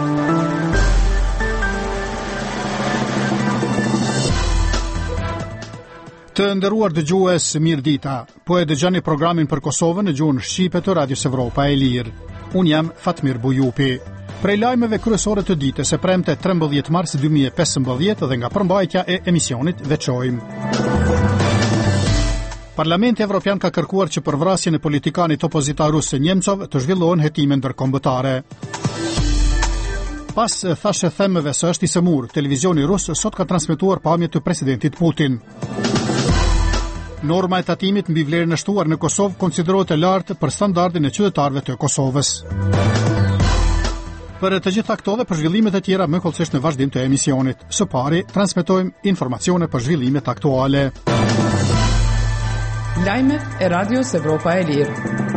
Të nderuar dëgjues, mirëdita. Po e dëgjoni programin për Kosovën në gjuhën shqipe të Radios Evropa e Lirë. Unë jam Fatmir Bujupi. Prej lajmeve kryesore të ditës e premte 13 mars 2015 dhe nga përmbajtja e emisionit veçojmë. Parlamenti Evropian ka kërkuar që për vrasjen e politikanit opozitar rus Nemcov të zhvillohen hetime ndërkombëtare. Pas thashë themeve se është i sëmur, televizioni rus sot ka transmetuar pamje të presidentit Putin. Norma e tatimit mbi vlerën e shtuar në Kosovë konsiderohet e lartë për standardin e qytetarëve të Kosovës. Për të gjitha këto dhe për zhvillimet e tjera më kollësisht në vazhdim të emisionit. Së pari, transmetojmë informacione për zhvillimet aktuale. Lajmet e Radios Evropa e Lirë.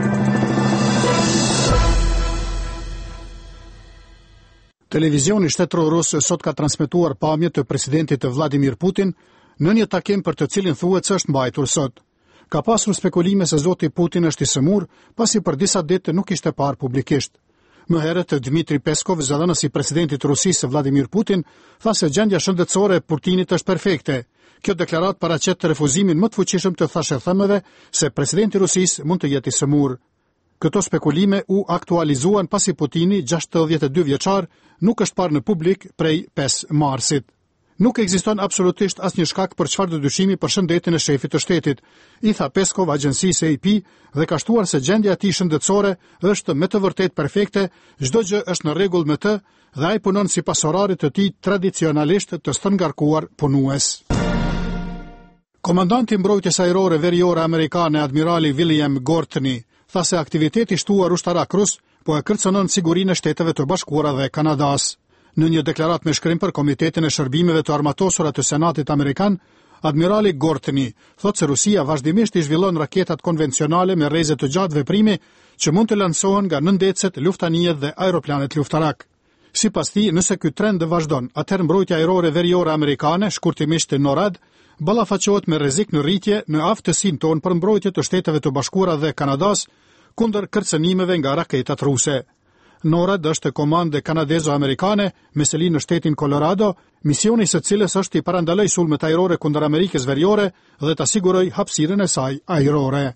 Televizioni shtetëror rus sot ka transmetuar pamje të presidentit Vladimir Putin në një takim për të cilin thuhet se është mbajtur sot. Ka pasur spekulime se zoti Putin është i sëmur, pasi për disa ditë nuk ishte parë publikisht. Më herët Dmitri Peskov, zëdhënësi i presidentit Rusisë Vladimir Putin, tha se gjendja shëndetësore e Putinit është perfekte. Kjo deklarat paraqet të refuzimin më të fuqishëm të thashëthemeve se presidenti i Rusisë mund të jetë i sëmur. Këto spekulime u aktualizuan pasi Putini, 62 vjeçar, nuk është parë në publik prej 5 marsit. Nuk ekziston absolutisht asnjë shkak për çfarëdo dyshimi për shëndetin e shefit të shtetit, i tha Peskov agjencisë AP dhe ka shtuar se gjendja e tij shëndetësore është me të vërtetë perfekte, çdo gjë është në rregull me të dhe ai punon sipas orarit të tij tradicionalisht të stërngarkuar punues. Komandanti i mbrojtjes ajrore veriore amerikane admirali William Gortney tha se aktiviteti shtuar ushtarak rus po e kërcënon sigurinë e Shteteve të Bashkuara dhe Kanadas. Në një deklarat me shkrim për Komitetin e Shërbimeve të Armatosura të Senatit Amerikan, admirali Gortney thotë se Rusia vazhdimisht i zhvillon raketat konvencionale me rreze të gjatë veprimi që mund të lansohen nga nëndecet, luftanijet dhe aeroplanet luftarak. Sipas tij, nëse ky trend vazhdon, atëherë mbrojtja ajrore veriore amerikane, shkurtimisht NORAD, ballafaqohet me rrezik në rritje në aftësinë tonë për mbrojtje të Shteteve të Bashkuara dhe Kanadas kundër kërcënimeve nga raketat ruse. NORAD është komandë kanadezo-amerikane me seli në shtetin Colorado, misioni së cilës është i parandaloj sulmet ajrore kundër Amerikës Veriore dhe të siguroj hapësirën e saj ajrore.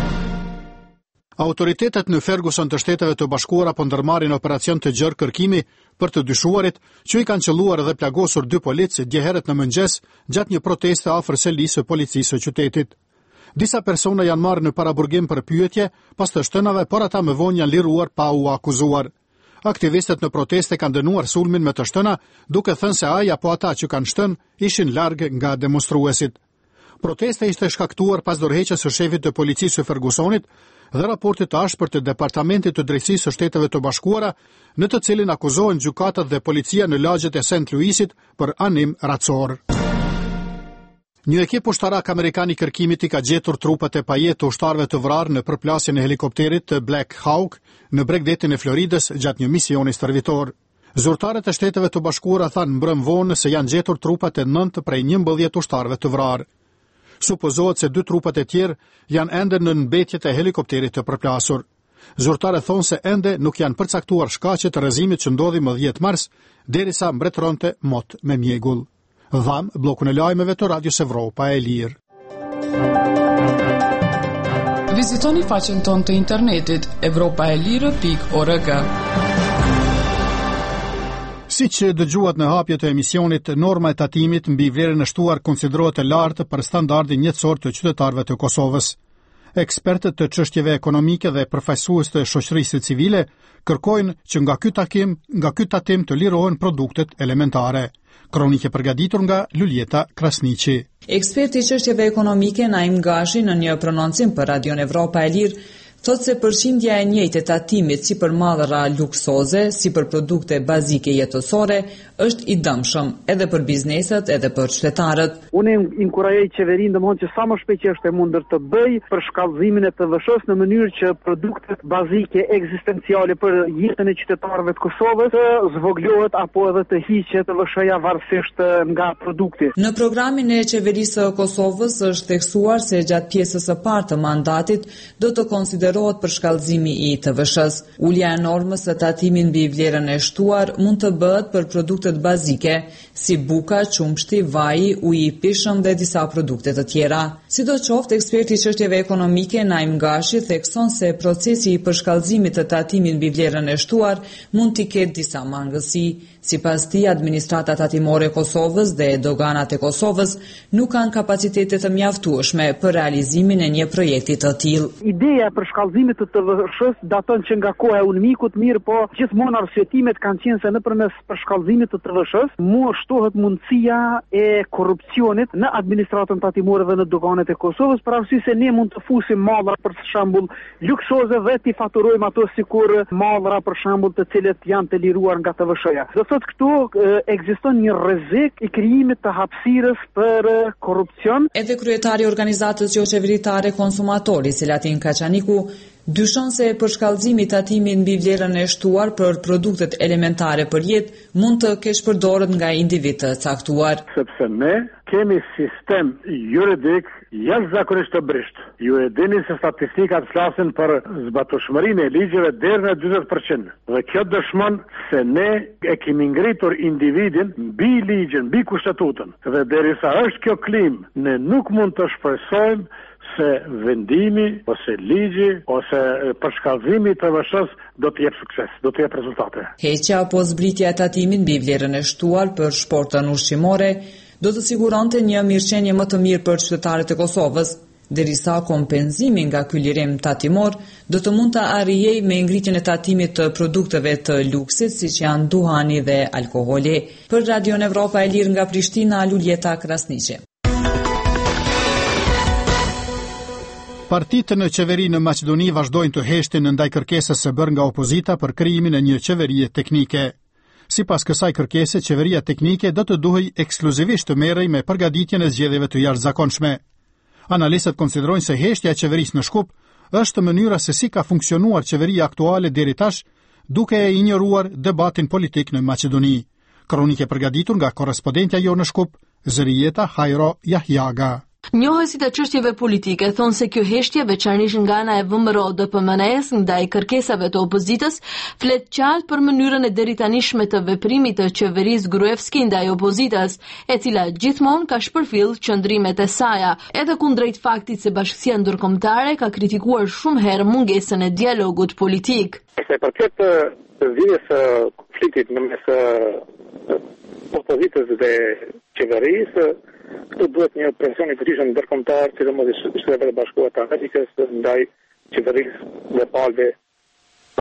Autoritetet në Ferguson të Shteteve të Bashkuara po ndërmarrin operacion të gjerë kërkimi për të dyshuarit që i kanë qelluar dhe plagosur 2 policë dje herët në mëngjes gjatë një proteste afër selisë së policisë së qytetit. Disa persona janë marrë në paraburgim për pyetje pas të shtënave, por ata më vonë janë liruar pa u akuzuar. Aktivistët në proteste kanë dënuar sulmin me të shtëna, duke thënë se ai apo ata që kanë shtën ishin larg nga demonstruesit. Protesta ishte shkaktuar pas dorëheqjes së shefit të policisë së Fergusonit dhe raportit të ashpër të Departamentit të Drejtësisë së Shteteve të Bashkuara, në të cilin akuzohen gjykatat dhe policia në lagjet e St. Louisit për anim racor. Një ekip ushtarak amerikan i kërkimit i ka gjetur trupat e pajet të ushtarëve të vrarë në përplasjen e helikopterit të Black Hawk në bregdetin e Floridës gjatë një misioni stërvitor. Zyrtarët e Shteteve të Bashkuara thanë mbrëm vonë se janë gjetur trupat e 9 prej 11 ushtarëve të vrarë. Supozohet se 2 trupat e tjerë janë ende në mbetjet e helikopterit të përplasur. Zyrtarët thonë se ende nuk janë përcaktuar shkaqet të rrezimit që ndodhi më 10 mars, derisa mbretëronte mot me mjegull. Dham, blokun e lajmeve të Radios Evropa e Lirë. Vizitoni faqen tonë të internetit evropaelire.org. Siç dëgjuat në hapje të emisionit, norma e tatimit mbi vlerën e shtuar konsiderohet e lartë për standardin jetësor të qytetarëve të Kosovës. Ekspertët të çështjeve ekonomike dhe përfaqësues të shoqërisë civile kërkojnë që nga ky tatim të lirohen produktet elementare. Kronike përgatitur nga Luljeta Krasniqi. Eksperti i çështjeve ekonomike Naim Gashi në një prononcim për Radion Evropa e Lirë thotë se përqindja e njëjtë e tatimit si për mallra luksoze, si për produkte bazike jetësore, është i dëmshëm edhe për bizneset, edhe për qytetarët. Unë inkurajoj qeverinë domthonjë që sa më shpejt që është e mundur të bëj për shkallëzimin e TVSH-s në mënyrë që produktet bazike ekzistenciale për jetën e qytetarëve të Kosovës të zvoglohet apo edhe të hiqet TVSH-ja varësisht nga produkti. Në programin e qeverisë së Kosovës është theksuar se gjatë pjesës së parë të mandatit do të konsiderohet sugjerohet për shkallëzimi i TVSH-s. Ulja e normës së tatimit mbi vlerën e shtuar mund të bëhet për produktet bazike, si buka, qumshti, vaji, uji i pishëm dhe disa produkte të tjera. Sidoqoftë, eksperti i çështjeve ekonomike Naim Gashi thekson se procesi i përshkallëzimit të tatimit mbi vlerën e shtuar mund t'i ketë disa mangësi. Sipas tij, administrata tatimore e Kosovës dhe doganat e Kosovës nuk kanë kapacitete të mjaftueshme për realizimin e një projekti të tillë. Ideja e përshkallëzimit të TVSH-s daton që nga koha e Unmikut, mirë po gjithmonë arsyetimet kanë qenë se nëpërmes përshkallëzimit të TVSH-s shtohet mundësia e korrupsionit në administratën tatimore dhe në doganet e Kosovës, për arsye se ne mund të fusim mallra për shembull luksoze dhe t'i faturojmë ato sikur mallra për shembull të cilët janë të liruar nga TVSH-ja. Do thotë këtu ekziston një rrezik i krijimit të hapësirës për korrupsion. Edhe kryetari i organizatës jo qeveritare Konsumatori, Selatin Kaçaniku, dyshon se përshkallëzimi i tatimit mbi vlerën e shtuar për produktet elementare për jetë mund të kesh përdorur nga individ të caktuar. Sepse ne kemi sistem juridik jashtëzakonisht të brisht. Ju e dini se statistikat flasin për zbatueshmërinë e ligjeve deri në 40%. Dhe kjo dëshmon se ne e kemi ngritur individin mbi ligjin, mbi kushtetutën. Dhe derisa është kjo klim, ne nuk mund të shpresojmë se vendimi ose ligji ose përshkallëzimi i TVSH-s do të jep sukses, do të jep rezultate. Heqja apo zbritja e tatimit mbi vlerën e shtuar për shportën ushqimore do të siguronte një mirëqenie më të mirë për qytetarët e Kosovës, derisa kompenzimi nga ky lirim tatimor do të mund të arrijej me ngritjen e tatimit të produkteve të luksit siç janë duhani dhe alkooli. Për Radion Evropa e Lirë nga Prishtina, Luljeta Krasniqi. Partitë në qeveri në Maqedoni vazhdojnë të heshtin ndaj kërkesës së bërë nga opozita për krijimin e një qeverie teknike. Sipas kësaj kërkese, qeveria teknike do të duhej ekskluzivisht të merrej me përgatitjen e zgjedhjeve të jashtëzakonshme. Analistët konsiderojnë se heshtja e qeverisë në Shkup është mënyra se si ka funksionuar qeveria aktuale deri tash, duke e injoruar debatin politik në Maqedoni. Kronike përgatitur nga korrespondentja jo në Shkup, Zërijeta Hajro Jahjaga. Njohësit e çështjeve politike thonë se kjo heshtje, veçanërisht nga ana e VMRO-DPMNE-s ndaj kërkesave të opozitës, flet qartë për mënyrën e deritanishme të veprimit të qeverisë Gruevski ndaj opozitës, e cila gjithmonë ka shpërfill qëndrimet e saj, edhe kundrejt faktit se Bashkësia Ndërkombëtare ka kritikuar shumë herë mungesën e dialogut politik. Sa i përket zgjidhjes së konfliktit mes opozitës dhe qeverisë, këtu duhet një presion i përgjithshëm ndërkombëtar, sidomos i Shtetit Bashkuar të Amerikës ndaj qeverisë dhe palëve